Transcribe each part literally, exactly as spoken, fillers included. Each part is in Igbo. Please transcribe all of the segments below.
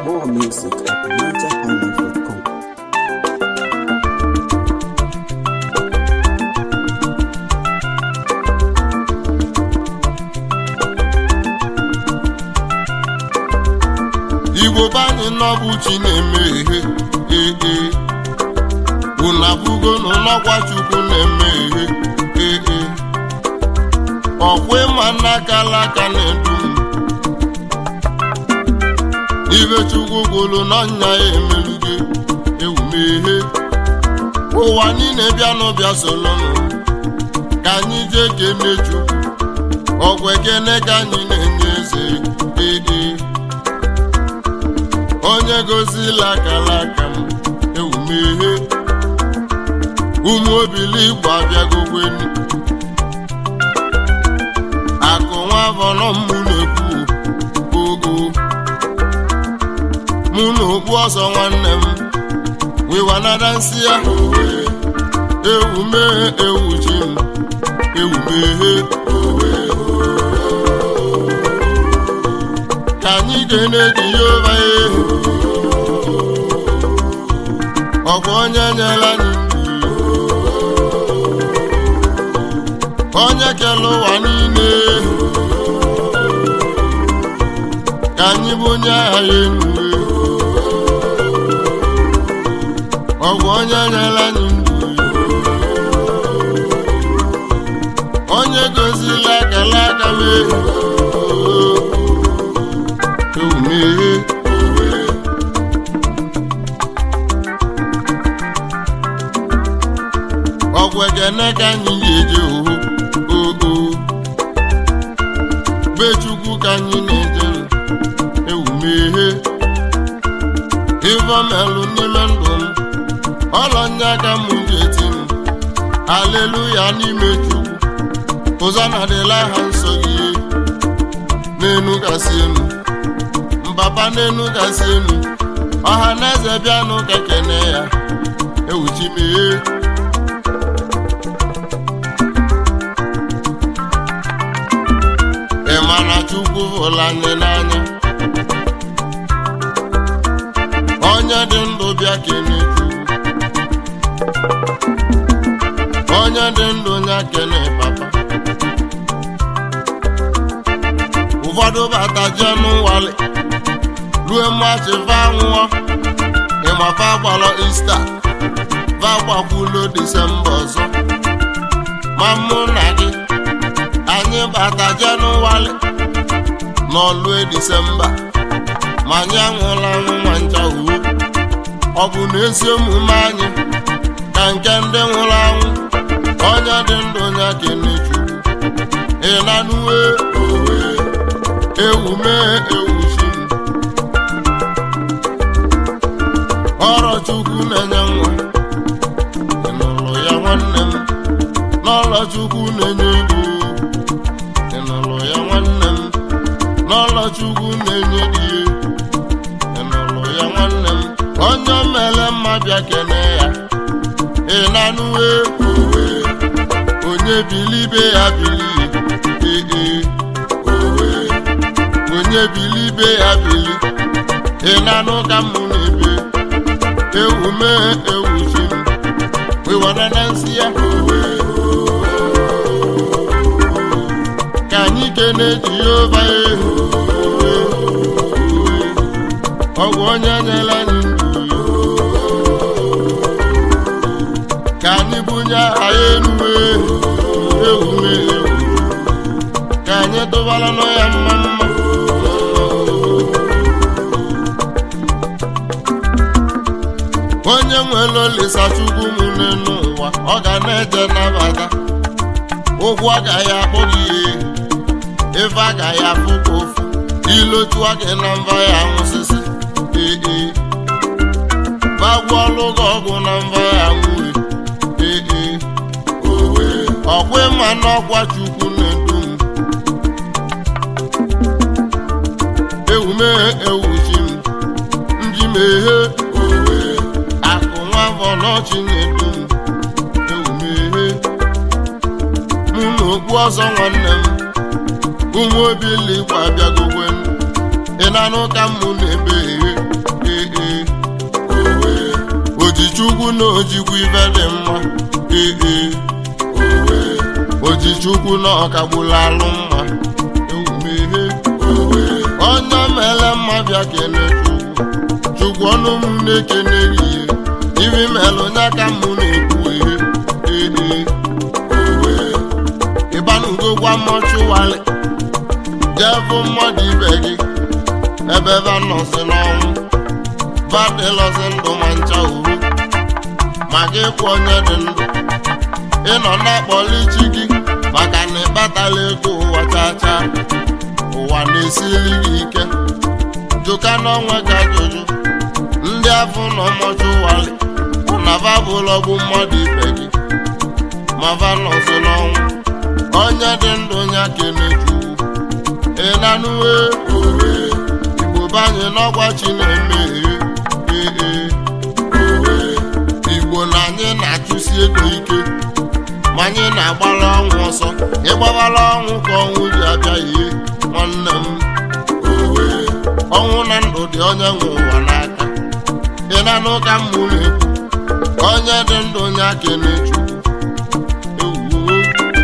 More music at niger highlife dot com. Igbo bani n'ọbụ chi na-eme ihe ee ee unu abụgo n'ọgwa Chukwu na-eme ihe ee ee ọkwa ịma n'aka alaka na-edu ibe Chukwu gwụrụ n'ọnya ya emeluge ewumehe ụwa niile bịa n'ụbịa solonụ ka anyị jee kene Chukwu ọgwa ekene ka anyị na-enye eze ee ee onye gozila akalaka m ewumehe ụmụ obili Igbo abịagokweni akụ nwa avọrọ mụ na-ekwu ogo mụ na okpu ọzọ nwanne m wiwanada nsị ya ewumehe ewuchi m ewumehe ka anyị ga-ene Jehova ehu ọ bụ onye nyela anyị ndụ onye kere ụwa niile ka anyị bụ onye agha ya enu ọ bụ onye nyela anyị ndụ onye gozila akala aka m ehu ewumehe ọgwụ ekene ka anyị ga-eje oho oo be Chukwu ka anyị na-eje ewumehe ivomelụ n'ime ndụ m ọlọnya aka m ga-eti m aleluya n'ime Chukwu ụzọ na-adịla ha nsọ gị n'enu gasị enu mbaba n'enu gasị enu ọha na eze bịanụ ka kene ya ewuchimee ịmana Chukwu hụrụ anyị n'anya onye dị ndụ bịa kene Chukwu onye dị ndụ nya kene papa ụfọdụ bata jee n'ụwali rue mmachi va nwụọ ịmafa gbalọ Ista va gbakwulo Disemba ọzọ ma mụ na gị anyị bata Jenụwarị n'ọlụe Disemba ma anyị anwụla anwụ nwa ncha uwe ọ bụ n'ezi omume anyị ka nke ndị nwụrụ anwụ onye dị ndụ nya kene Chukwu ịnanuwe owe ewume ewuchi ọrụ Chukwu na-enye nwa ịnụlụ ya nwanne m n'ọrụ Chukwu na-enye ego ịnụlụ ya nwanne m n'ọrụ Chukwu na-enye ihe ịnụlụ ya nwanne m onye mere mma bịa kene ya ịnanuwe owe onye bilibe ya bili ee owe onye bilibe ya bili ịnanụ ka m na-ebe ewume ewuchi m wiwanada nsị ya owe ka anyị kene Jehova ehu ọ bụ onye nyela anyị ndụ ka anyị bunye aha ya enuwe ewume ewu ka anyị tụbara nọ ya mma mma onye nwere Olisa Chukwu m n'ụwa ọ ga na-eje nabata ụgwọ agaghị akpọ gị ihe ife agaghị afụ ka ofu ilotua gị na mba ya nwụsịsị ee bagwa ọlụ gị ọgwụ na mba ya nwụre ee owe ọkwa ịma n'ọkwa Chukwu na-edu m ewume ewuchi m njimeghe owe akụ nwa afọ n'ọchị na-edu m ewumehe mụ na okpu ọzọ nwanne m ụmụ obili Igbo abịagokwe ị na-anụ ka m na-ebe ihe Ojichukwu na ojikwa ife dị mma ee owe Ojichukwu na ọkagbula alụ mma ewumehe owe onye mele mma bịa kene Chukwu Chukwu ọnụ m na-ekene ihe ibi melụ nya ka mụ na-ekwu ihe ee owe ịbanugo gwa mọchụwalị jevu mmadụ ibe gị ebe ebe nọsị n'ọnwụ badịlọsị ndụ ma ncha uru ma gị kwụ onye dị ndụ ịnọ na-akpọli chi gị maka na ịkpatala ego ụwa chacha ụwa na-esili gị ike jụka n'ọnwa ka ajụjụ ndị afọ nọ mọchụwalị na babụlọgbu mmadụ ibe gị ma va nọsị n'ọnwụ onye dị ndụ nya kene Chukwu ịnanụwe owe Igbo banye n'ọgwa chi na-eme ee owe Igbo na anyị na-achụsi ego ike ma anyị na-agbara ọnwụ ọsọ ịgbabara ọnwụ ka ọnwụ ji abịa ihe nwanne m owe ọnwụ na ndụ dị onye nwe ụwa n'aka ịnanụ ka m mụrụ ekwu onye dị ndụ nya kene Chukwu ewuo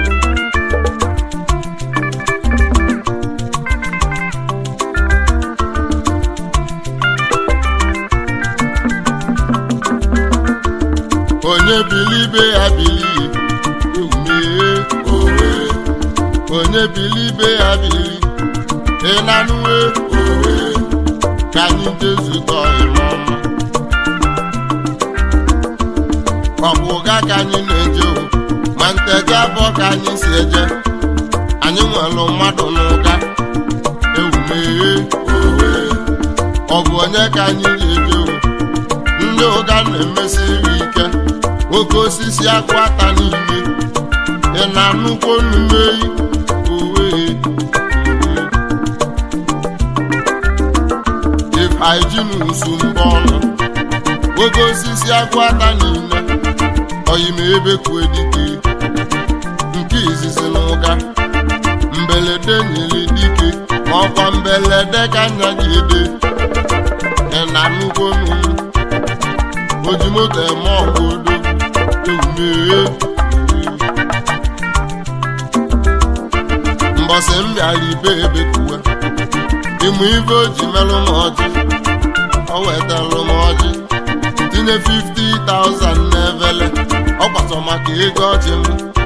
onye bilibe ya bilie ewumee owe onye bilibe ya bilie ịnanụwe owe ka anyị jezukọ ime ọma ọ bụ ụga ka anyị na-eje ma nteje abụọ ka anyị si eje anyị nwere mmadụ n'ụga ewumee owe ọ bụ onye ka anyị ga-eje ndị ụga na-emesiri ike oke osisi akụ ata niile ị na-anụkwo nnumeyi owe ifeijinsu mba ọnụ oke osisi akụ ata niile oyime ebe kwue dike nke izizi n'ụga mbelede nyere dike ọkwa mbelede ka nya gị ede ị na-anụkwo nnu ojimoto eme ọgụdo ewumee mbọsị m bịara ibe ebe kuwe ịmụ ibe o ji melụ m ọjị o wetalụ m ọjị tinye fifty thousand n'evele ọ gbasọ maka ego ọjị m